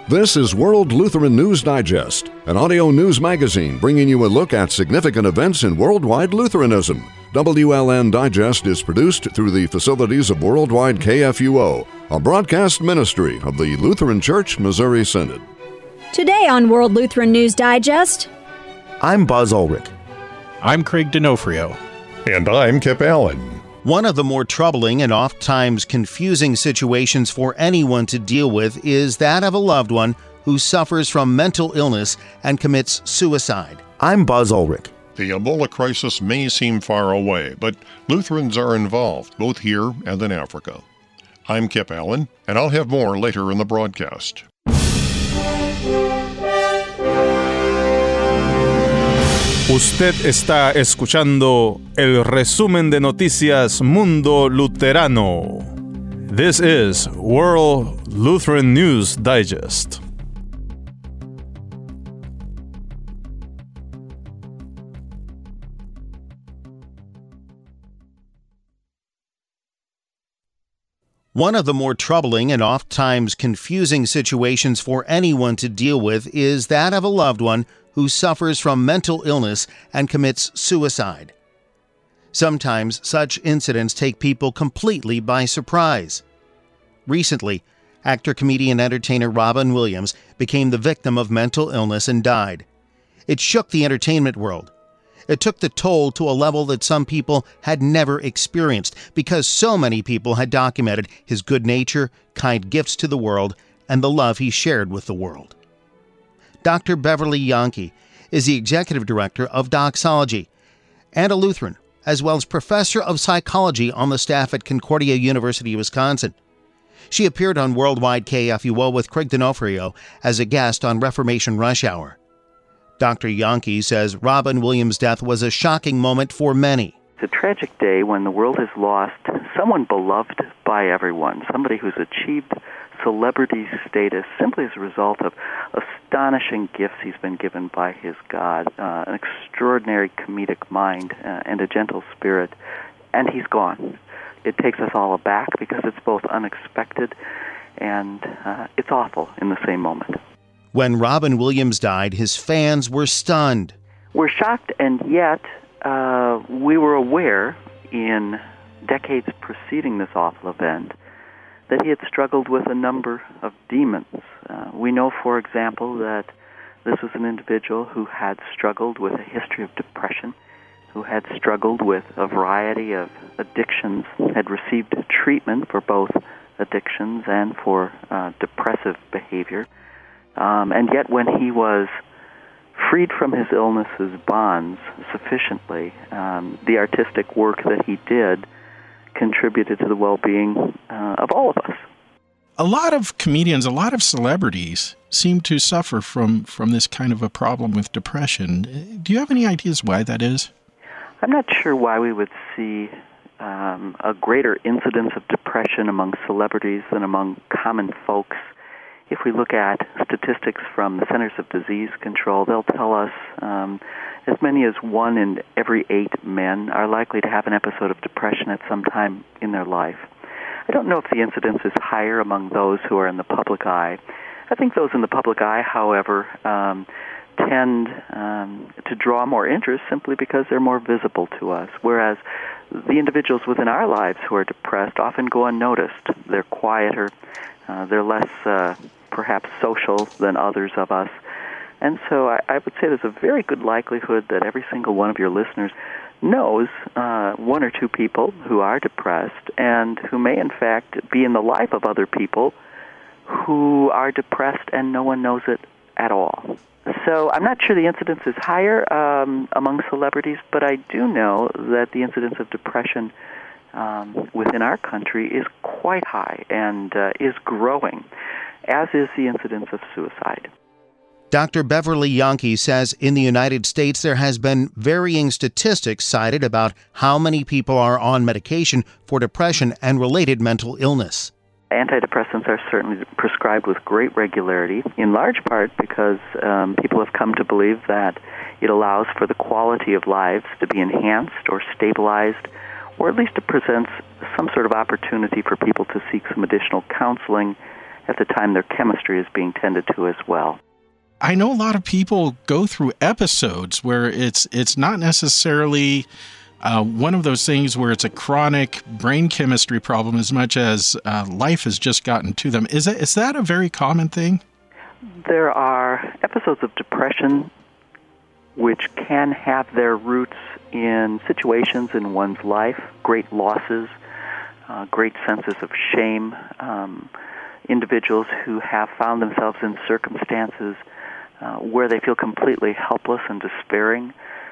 This is World Lutheran News Digest, an audio news magazine bringing you a look at significant events in worldwide Lutheranism. WLN Digest is produced through the facilities of Worldwide KFUO, a broadcast ministry of the Lutheran Church Missouri Synod. Today on World Lutheran News Digest, I'm Buzz Ulrich. I'm Craig D'Onofrio. And I'm Kip Allen. One of the more troubling and oft-times confusing situations for anyone to deal with is that of a loved one who suffers from mental illness and commits suicide. I'm Buzz Ulrich. The Ebola crisis may seem far away, but Lutherans are involved, both here and in Africa. I'm Kip Allen, and I'll have more later in the broadcast. Usted está escuchando el resumen de noticias Mundo Luterano. This is World Lutheran News Digest. One of the more troubling and oft-times confusing situations for anyone to deal with is that of a loved one who suffers from mental illness and commits suicide. Sometimes such incidents take people completely by surprise. Recently, actor, comedian, entertainer Robin Williams became the victim of mental illness and died. It shook the entertainment world. It took the toll to a level that some people had never experienced because so many people had documented his good nature, kind gifts to the world, and the love he shared with the world. Dr. Beverly Yahnke is the executive director of Doxology and a Lutheran, as well as professor of psychology on the staff at Concordia University, Wisconsin. She appeared on Worldwide KFUO with Craig D'Onofrio as a guest on Reformation Rush Hour. Dr. Yahnke says Robin Williams' death was a shocking moment for many. It's a tragic day when the world has lost someone beloved by everyone, somebody who's achieved celebrity status simply as a result of astonishing gifts he's been given by his God, an extraordinary comedic mind and a gentle spirit, and he's gone. It takes us all aback because it's both unexpected and it's awful in the same moment. When Robin Williams died, his fans were stunned. We're shocked, and yet we were aware in decades preceding this awful event that he had struggled with a number of demons. We know, for example, that this was an individual who had struggled with a history of depression, who had struggled with a variety of addictions, had received treatment for both addictions and for depressive behavior. And yet when he was freed from his illness's bonds sufficiently, the artistic work that he did contributed to the well-being of all of us. A lot of comedians, a lot of celebrities seem to suffer from this kind of a problem with depression. Do you have any ideas why that is? I'm not sure why we would see a greater incidence of depression among celebrities than among common folks. If we look at statistics from the Centers of Disease Control, they'll tell us as many as 1 in every 8 men are likely to have an episode of depression at some time in their life. I don't know if the incidence is higher among those who are in the public eye. I think those in the public eye, however, tend to draw more interest simply because they're more visible to us, whereas the individuals within our lives who are depressed often go unnoticed. They're quieter, they're less perhaps social than others of us. And so I would say there's a very good likelihood that every single one of your listeners knows 1 or 2 people who are depressed and who may in fact be in the life of other people who are depressed and no one knows it at all. So I'm not sure the incidence is higher among celebrities, but I do know that the incidence of depression within our country is quite high and is growing, as is the incidence of suicide. Dr. Beverly Yahnke says in the United States there has been varying statistics cited about how many people are on medication for depression and related mental illness. Antidepressants are certainly prescribed with great regularity, in large part because people have come to believe that it allows for the quality of lives to be enhanced or stabilized, or at least it presents some sort of opportunity for people to seek some additional counseling at the time their chemistry is being tended to as well. I know a lot of people go through episodes where it's not necessarily one of those things where it's a chronic brain chemistry problem as much as life has just gotten to them. Is that a very common thing? There are episodes of depression which can have their roots in situations in one's life, great losses, great senses of shame, individuals who have found themselves in circumstances where they feel completely helpless and despairing,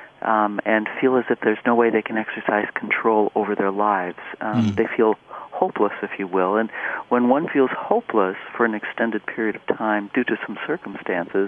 and feel as if there's no way they can exercise control over their lives. They feel hopeless, if you will. And when one feels hopeless for an extended period of time due to some circumstances,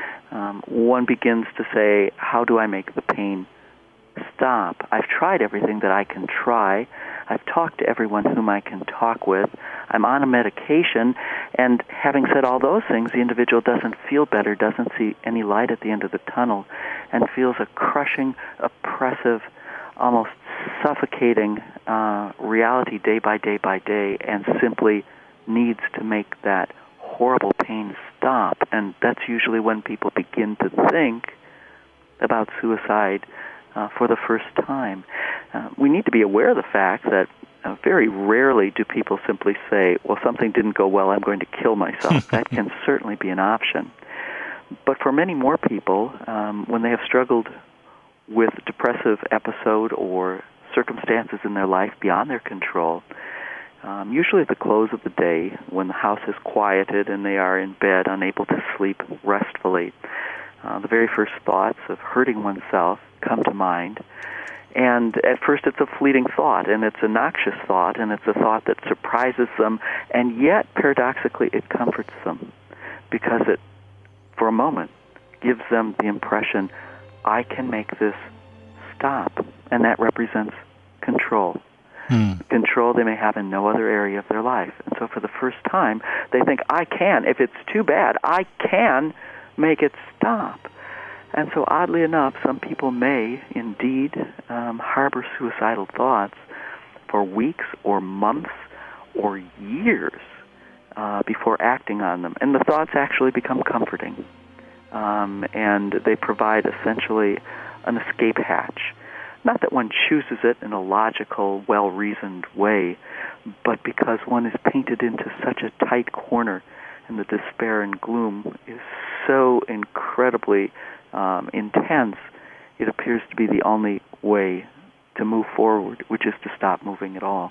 one begins to say, how do I make the pain stop? I've tried everything that I can try. I've talked to everyone whom I can talk with. I'm on a medication, and having said all those things, the individual doesn't feel better, doesn't see any light at the end of the tunnel, and feels a crushing, oppressive, almost suffocating reality day by day by day, and simply needs to make that horrible pain stop. And that's usually when people begin to think about suicide for the first time. We need to be aware of the fact that very rarely do people simply say, well, something didn't go well, I'm going to kill myself. That can certainly be an option. But for many more people, when they have struggled with a depressive episode or circumstances in their life beyond their control, usually at the close of the day, when the house is quieted and they are in bed, unable to sleep restfully, the very first thoughts of hurting oneself come to mind. And at first it's a fleeting thought, and it's a noxious thought, and it's a thought that surprises them, and yet, paradoxically, it comforts them, because it, for a moment, gives them the impression, I can make this stop, and that represents control. Control they may have in no other area of their life. And so for the first time, they think, I can, if it's too bad, I can make it stop. And so oddly enough, some people may indeed harbor suicidal thoughts for weeks or months or years before acting on them. And the thoughts actually become comforting. And they provide essentially an escape hatch. Not that one chooses it in a logical, well-reasoned way, but because one is painted into such a tight corner, and the despair and gloom is so incredibly intense, it appears to be the only way to move forward, which is to stop moving at all.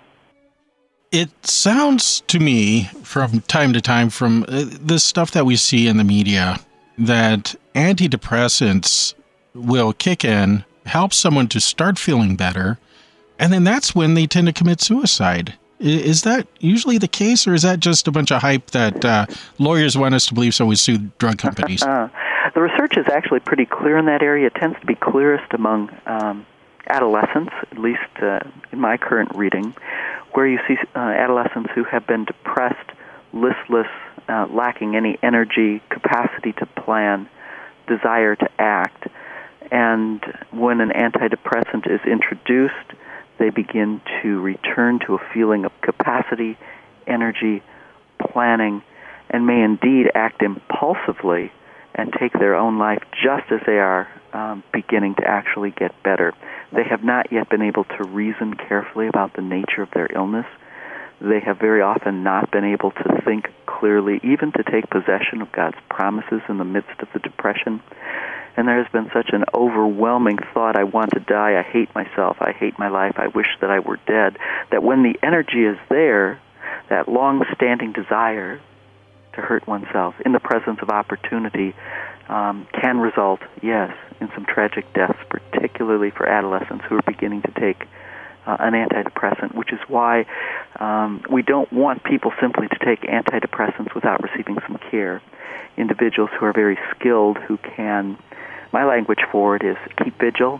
It sounds to me, from time to time, from the stuff that we see in the media, that antidepressants will kick in, help someone to start feeling better, and then that's when they tend to commit suicide. Is that usually the case, or is that just a bunch of hype that lawyers want us to believe, so we sue drug companies? The research is actually pretty clear in that area. It tends to be clearest among adolescents, at least in my current reading, where you see adolescents who have been depressed, listless, lacking any energy, capacity to plan, desire to act. And when an antidepressant is introduced, they begin to return to a feeling of capacity, energy, planning, and may indeed act impulsively and take their own life just as they are beginning to actually get better. They have not yet been able to reason carefully about the nature of their illness. They have very often not been able to think clearly, even to take possession of God's promises in the midst of the depression. And there has been such an overwhelming thought, I want to die, I hate myself, I hate my life, I wish that I were dead, that when the energy is there, that long-standing desire to hurt oneself in the presence of opportunity can result, yes, in some tragic deaths, particularly for adolescents who are beginning to take an antidepressant, which is why we don't want people simply to take antidepressants without receiving some care. Individuals who are very skilled, who can, my language for it is keep vigil,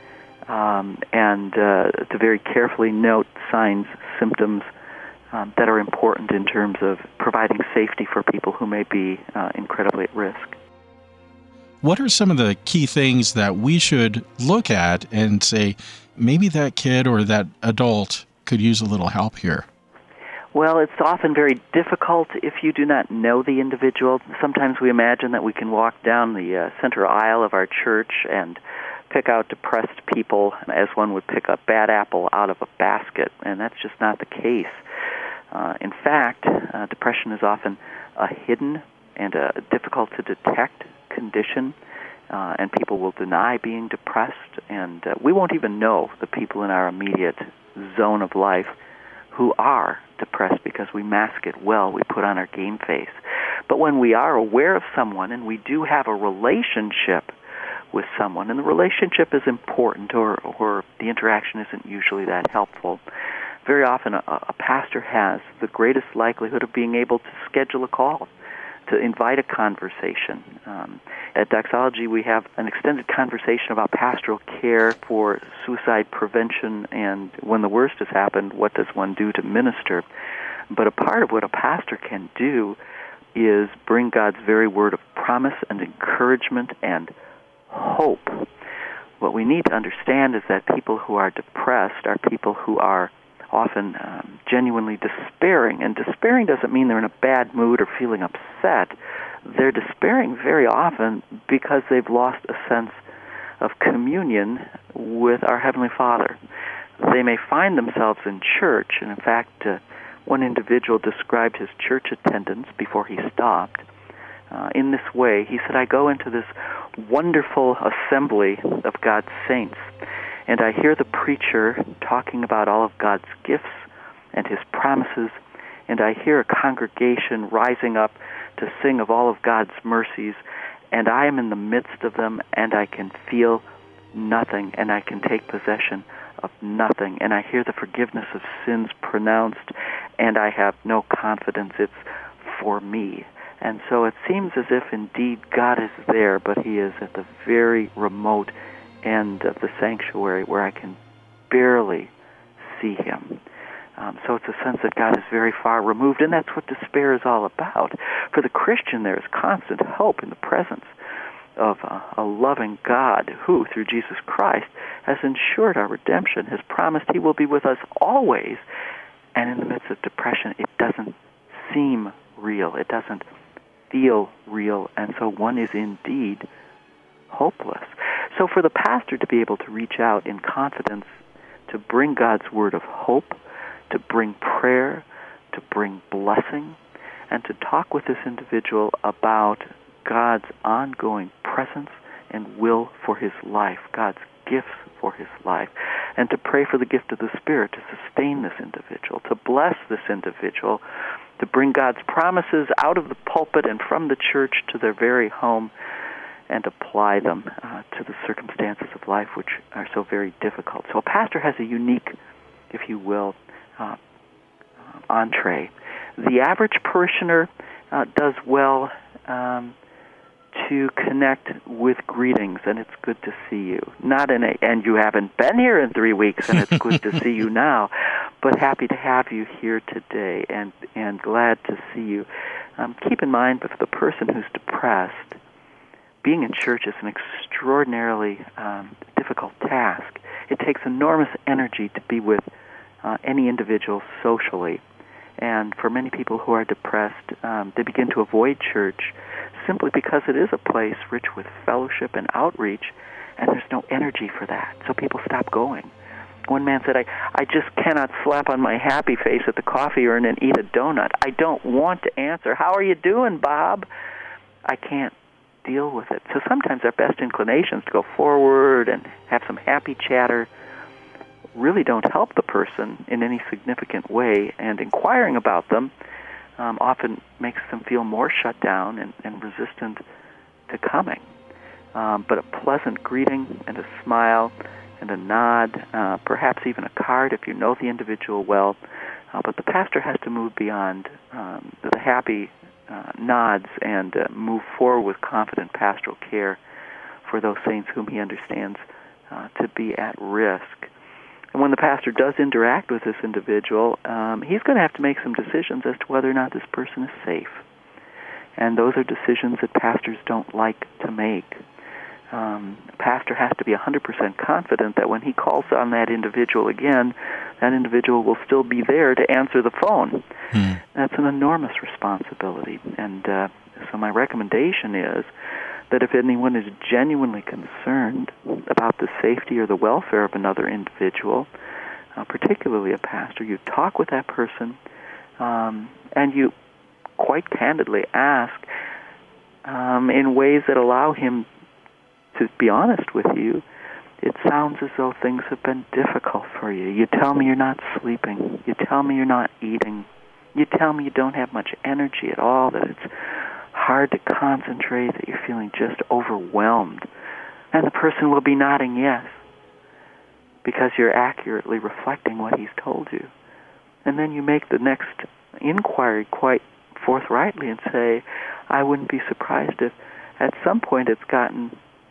and to very carefully note signs, symptoms that are important in terms of providing safety for people who may be incredibly at risk. What are some of the key things that we should look at and say, maybe that kid or that adult could use a little help here? Well, it's often very difficult if you do not know the individual. Sometimes we imagine that we can walk down the center aisle of our church and pick out depressed people as one would pick a bad apple out of a basket, and that's just not the case. In fact, depression is often a hidden and a difficult to detect condition, and people will deny being depressed, and we won't even know the people in our immediate zone of life who are depressed because we mask it well, we put on our game face. But when we are aware of someone and we do have a relationship with someone, and the relationship is important or the interaction isn't usually that helpful, very often a pastor has the greatest likelihood of being able to schedule a call, to invite a conversation. At Doxology, we have an extended conversation about pastoral care for suicide prevention, and when the worst has happened, what does one do to minister? But a part of what a pastor can do is bring God's very word of promise and encouragement and hope. What we need to understand is that people who are depressed are people who are often genuinely despairing, and despairing doesn't mean they're in a bad mood or feeling upset. They're despairing very often because they've lost a sense of communion with our Heavenly Father. They may find themselves in church, and in fact, one individual described his church attendance before he stopped in this way. He said, "I go into this wonderful assembly of God's saints, and I hear the preacher talking about all of God's gifts and His promises, and I hear a congregation rising up to sing of all of God's mercies, and I am in the midst of them, and I can feel nothing, and I can take possession of nothing, and I hear the forgiveness of sins pronounced, and I have no confidence it's for me." And so it seems as if indeed God is there, but He is at the very remote end of the sanctuary where I can barely see Him. So it's a sense that God is very far removed, and that's what despair is all about. For the Christian, there is constant hope in the presence of a loving God who, through Jesus Christ, has ensured our redemption, has promised He will be with us always, and in the midst of depression, it doesn't seem real. It doesn't feel real, and so one is indeed hopeless. So for the pastor to be able to reach out in confidence, to bring God's word of hope, to bring prayer, to bring blessing, and to talk with this individual about God's ongoing presence and will for his life, God's gifts for his life, and to pray for the gift of the Spirit to sustain this individual, to bless this individual, to bring God's promises out of the pulpit and from the church to their very home, and apply them to the circumstances of life which are so very difficult. So a pastor has a unique, if you will, entree. The average parishioner does well to connect with greetings, and it's good to see you. Not in a, and you haven't been here in 3 weeks, and it's good to see you now, but happy to have you here today, and glad to see you. Keep in mind, but for the person who's depressed, being in church is an extraordinarily difficult task. It takes enormous energy to be with any individual socially. And for many people who are depressed, they begin to avoid church simply because it is a place rich with fellowship and outreach, and there's no energy for that. So people stop going. One man said, I just cannot slap on my happy face at the coffee urn and eat a donut. I don't want to answer, "How are you doing, Bob?" I can't deal with it. So sometimes our best inclinations to go forward and have some happy chatter really don't help the person in any significant way, and inquiring about them often makes them feel more shut down and resistant to coming. But a pleasant greeting and a smile and a nod, perhaps even a card if you know the individual well, but the pastor has to move beyond the happy nods and move forward with confident pastoral care for those saints whom he understands to be at risk. And when the pastor does interact with this individual, he's going to have to make some decisions as to whether or not this person is safe. And those are decisions that pastors don't like to make. A pastor has to be 100% confident that when he calls on that individual again, that individual will still be there to answer the phone. That's an enormous responsibility. And so my recommendation is that if anyone is genuinely concerned about the safety or the welfare of another individual, particularly a pastor, you talk with that person and you quite candidly ask in ways that allow him to be honest with you. It sounds as though things have been difficult for you. You tell me you're not sleeping. You tell me you're not eating. You tell me you don't have much energy at all, that it's hard to concentrate, that you're feeling just overwhelmed. And the person will be nodding yes, because you're accurately reflecting what he's told you. And then you make the next inquiry quite forthrightly and say, I wouldn't be surprised if at some point it's gotten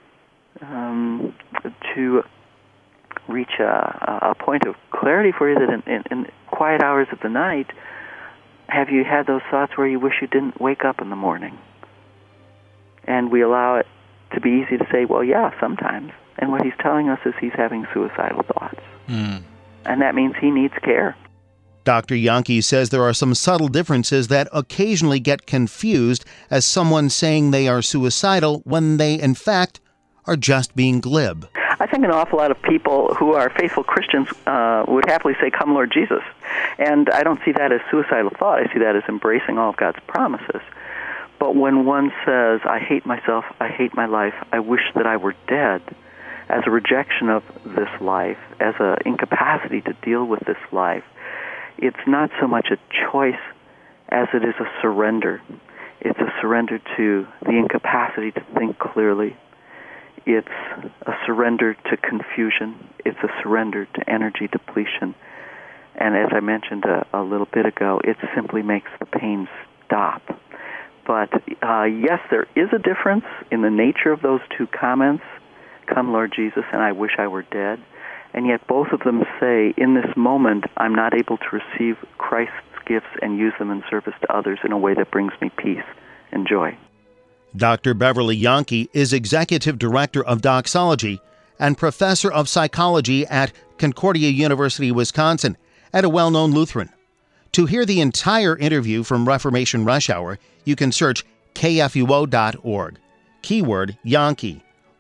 to reach a point of clarity for you that in quiet hours of the night, have you had those thoughts where you wish you didn't wake up in the morning? And we allow it to be easy to say, well, yeah, sometimes. And what he's telling us is he's having suicidal thoughts. And that means he needs care. Dr. Jahnke says there are some subtle differences that occasionally get confused as someone saying they are suicidal when they, in fact, are just being glib. I think an awful lot of people who are faithful Christians would happily say, come Lord Jesus. And I don't see that as suicidal thought. I see that as embracing all of God's promises. But when one says, I hate myself, I hate my life, I wish that I were dead, as a rejection of this life, as an incapacity to deal with this life, it's not so much a choice as it is a surrender. It's a surrender to the incapacity to think clearly. It's a surrender to confusion. It's a surrender to energy depletion. And as I mentioned a little bit ago, it simply makes the pain stop. But yes, there is a difference in the nature of those two comments, come Lord Jesus, and I wish I were dead. And yet both of them say, in this moment, I'm not able to receive Christ's gifts and use them in service to others in a way that brings me peace and joy. Dr. Beverly Jahnke is Executive Director of Doxology and Professor of Psychology at Concordia University, Wisconsin, at a well-known Lutheran. To hear the entire interview from Reformation Rush Hour, you can search kfuo.org. Keyword Jahnke,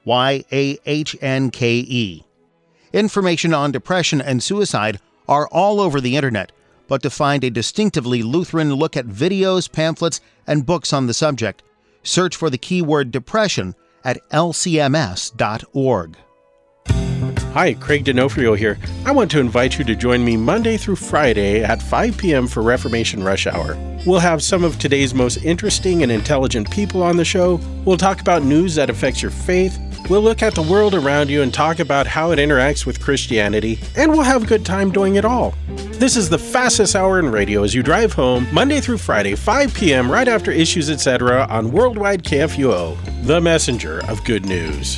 Yahnke. Information on depression and suicide are all over the internet, but to find a distinctively Lutheran look at videos, pamphlets, and books on the subject, search for the keyword depression at lcms.org. Hi, Craig D'Onofrio here. I want to invite you to join me Monday through Friday at 5 p.m. for Reformation Rush Hour. We'll have some of today's most interesting and intelligent people on the show. We'll talk about news that affects your faith. We'll look at the world around you and talk about how it interacts with Christianity. And we'll have a good time doing it all. This is the fastest hour in radio as you drive home Monday through Friday, 5 p.m. right after Issues Etc. on Worldwide KFUO, the messenger of good news.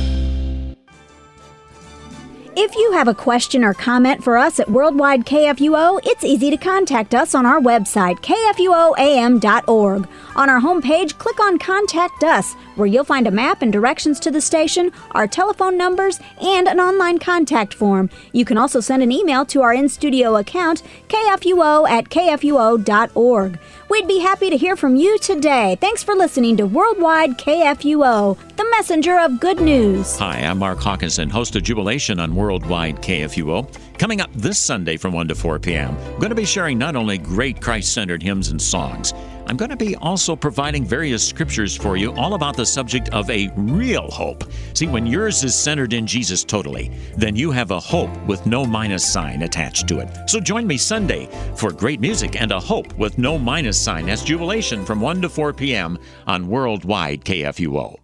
If you have a question or comment for us at Worldwide KFUO, it's easy to contact us on our website, kfuoam.org. On our homepage, click on Contact Us, where you'll find a map and directions to the station, our telephone numbers, and an online contact form. You can also send an email to our in-studio account, kfuo@kfuo.org. We'd be happy to hear from you today. Thanks for listening to Worldwide KFUO, the messenger of good news. Hi, I'm Mark Hawkinson, host of Jubilation on Worldwide KFUO. Coming up this Sunday from 1 to 4 p.m., I'm going to be sharing not only great Christ-centered hymns and songs, I'm going to be also providing various scriptures for you all about the subject of a real hope. See, when yours is centered in Jesus totally, then you have a hope with no minus sign attached to it. So join me Sunday for great music and a hope with no minus sign. That's Jubilation from 1 to 4 p.m. on Worldwide KFUO.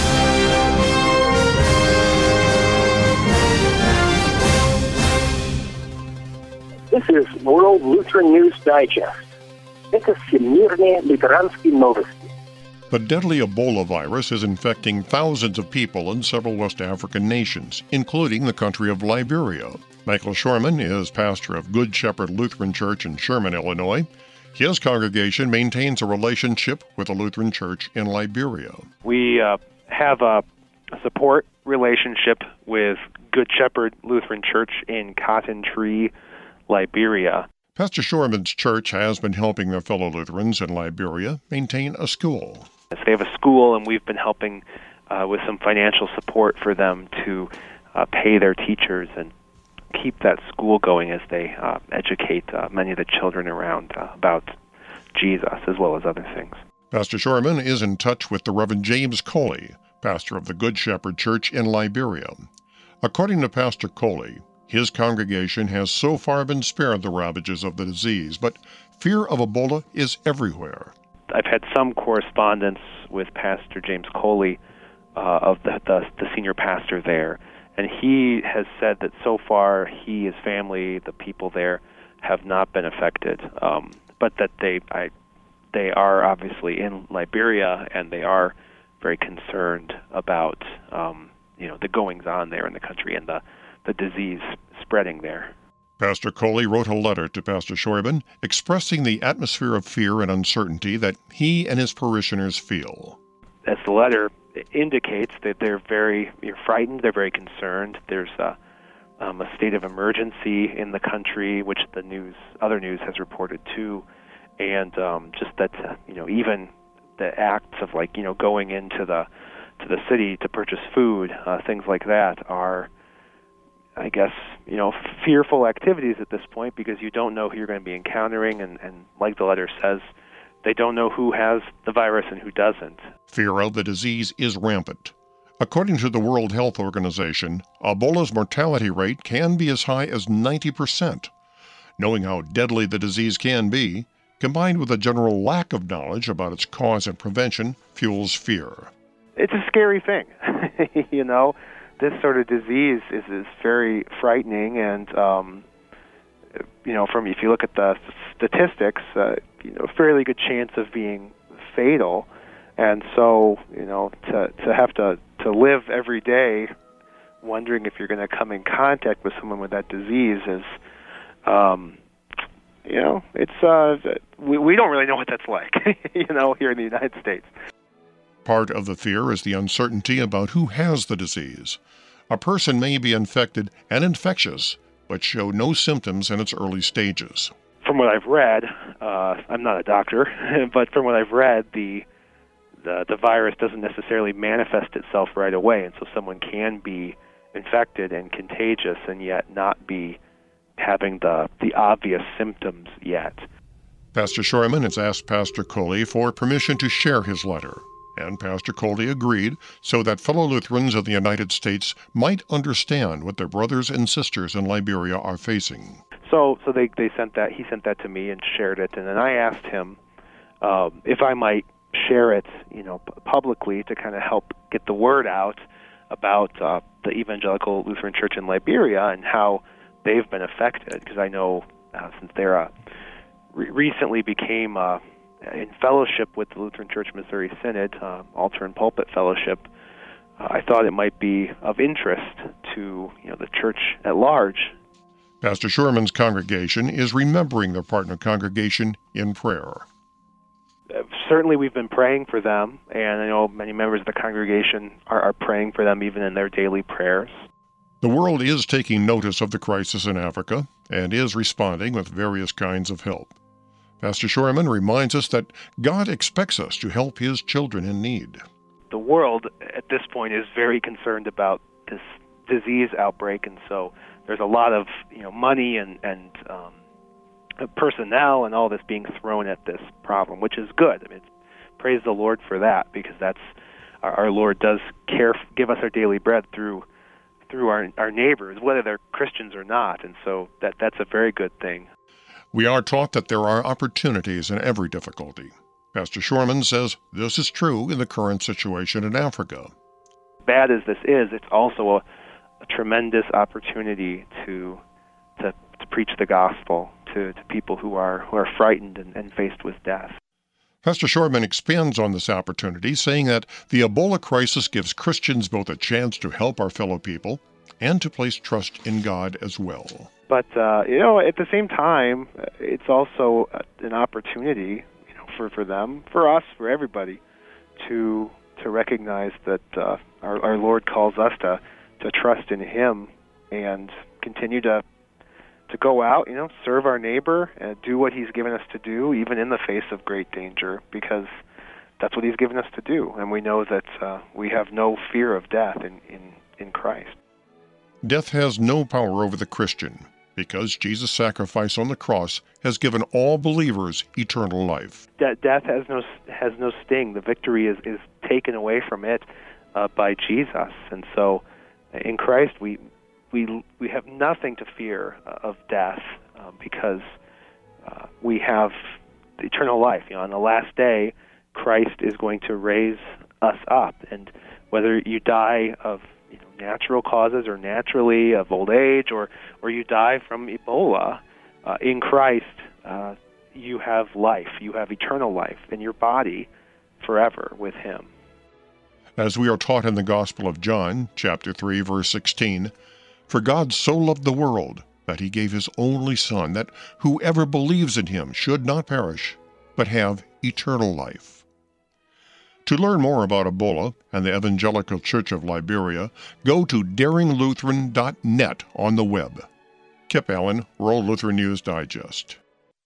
This is World Lutheran News Digest. Это всемирные лютеранские новости. The deadly Ebola virus is infecting thousands of people in several West African nations, including the country of Liberia. Michael Shorman is pastor of Good Shepherd Lutheran Church in Sherman, Illinois. His congregation maintains a relationship with the Lutheran Church in Liberia. We have a support relationship with Good Shepherd Lutheran Church in Cotton Tree, Liberia. Pastor Shorman's church has been helping their fellow Lutherans in Liberia maintain a school. So they have a school, and we've been helping with some financial support for them to pay their teachers and keep that school going as they educate many of the children around about Jesus as well as other things. Pastor Shorman is in touch with the Reverend James Coley, pastor of the Good Shepherd Church in Liberia. According to Pastor Coley, his congregation has so far been spared the ravages of the disease, but fear of Ebola is everywhere. I've had some correspondence with Pastor James Coley, of the senior pastor there, and he has said that so far he, his family, the people there have not been affected, but that they are obviously in Liberia, and they are very concerned about the goings-on there in the country and the disease spreading there. Pastor Coley wrote a letter to Pastor Shorman expressing the atmosphere of fear and uncertainty that he and his parishioners feel. As the letter indicates, that they're very frightened, they're very concerned. There's a state of emergency in the country, which other news has reported too, and just that even the acts of going into the city to purchase food, things like that are, I guess, fearful activities at this point, because you don't know who you're going to be encountering, and like the letter says, they don't know who has the virus and who doesn't. Fear of the disease is rampant. According to the World Health Organization, Ebola's mortality rate can be as high as 90%. Knowing how deadly the disease can be, combined with a general lack of knowledge about its cause and prevention, fuels fear. It's a scary thing. This sort of disease is very frightening, and if you look at the statistics, a fairly good chance of being fatal. And so, to have to live every day wondering if you're going to come in contact with someone with that disease is, we don't really know what that's like, here in the United States. Part of the fear is the uncertainty about who has the disease. A person may be infected and infectious, but show no symptoms in its early stages. From what I've read, I'm not a doctor, but from what I've read, the virus doesn't necessarily manifest itself right away, and so someone can be infected and contagious and yet not be having the obvious symptoms yet. Pastor Shorman has asked Pastor Coley for permission to share his letter, and Pastor Coley agreed so that fellow Lutherans in the United States might understand what their brothers and sisters in Liberia are facing. So they sent that. He sent that to me and shared it, and then I asked him if I might share it, publicly to kind of help get the word out about the Evangelical Lutheran Church in Liberia and how they've been affected. Because I know since they're recently became in fellowship with the Lutheran Church Missouri Synod, Altar and Pulpit Fellowship, I thought it might be of interest to the church at large. Pastor Shorman's congregation is remembering their partner congregation in prayer. Certainly we've been praying for them, and I know many members of the congregation are praying for them even in their daily prayers. The world is taking notice of the crisis in Africa and is responding with various kinds of help. Pastor Shorman reminds us that God expects us to help His children in need. The world at this point is very concerned about this disease outbreak, and so there's a lot of money and personnel and all this being thrown at this problem, which is good. I mean, praise the Lord for that, because that's our Lord does give us our daily bread through our neighbors, whether they're Christians or not, and so that's a very good thing. We are taught that there are opportunities in every difficulty. Pastor Shorman says this is true in the current situation in Africa. Bad as this is, it's also a tremendous opportunity to preach the gospel to people who are frightened and faced with death. Pastor Shorman expands on this opportunity, saying that the Ebola crisis gives Christians both a chance to help our fellow people and to place trust in God as well. But, at the same time, it's also an opportunity, for them, for us, for everybody, to recognize that Our Lord calls us to trust in Him and continue to go out, serve our neighbor, and do what He's given us to do, even in the face of great danger, because that's what He's given us to do. And we know that we have no fear of death in Christ. Death has no power over the Christian, because Jesus' sacrifice on the cross has given all believers eternal life. Death has no sting. The victory is taken away from it by Jesus, and so in Christ we have nothing to fear of death because we have eternal life. On the last day, Christ is going to raise us up, and whether you die of natural causes or naturally of old age, or you die from Ebola, in Christ you have life. You have eternal life in your body forever with Him. As we are taught in the Gospel of John, chapter 3, verse 16, "For God so loved the world that He gave His only Son, that whoever believes in Him should not perish, but have eternal life." To learn more about Ebola and the Evangelical Church of Liberia, go to daringlutheran.net on the web. Kip Allen, World Lutheran News Digest.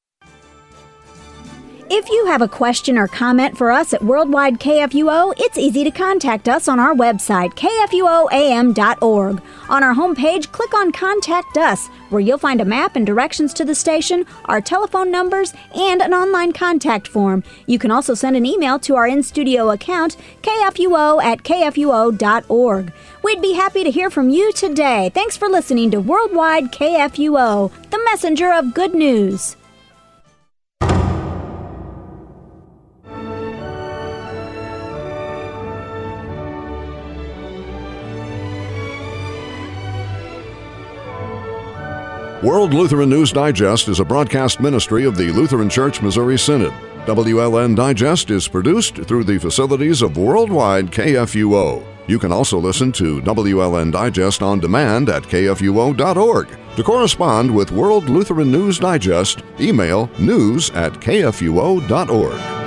If you have a question or comment for us at Worldwide KFUO, it's easy to contact us on our website, kfuoam.org. On our homepage, click on Contact Us, where you'll find a map and directions to the station, our telephone numbers, and an online contact form. You can also send an email to our in-studio account, kfuo@kfuo.org. We'd be happy to hear from you today. Thanks for listening to Worldwide KFUO, the messenger of good news. World Lutheran News Digest is a broadcast ministry of the Lutheran Church Missouri Synod. WLN Digest is produced through the facilities of Worldwide KFUO. You can also listen to WLN Digest on demand at kfuo.org. To correspond with World Lutheran News Digest, email news@kfuo.org.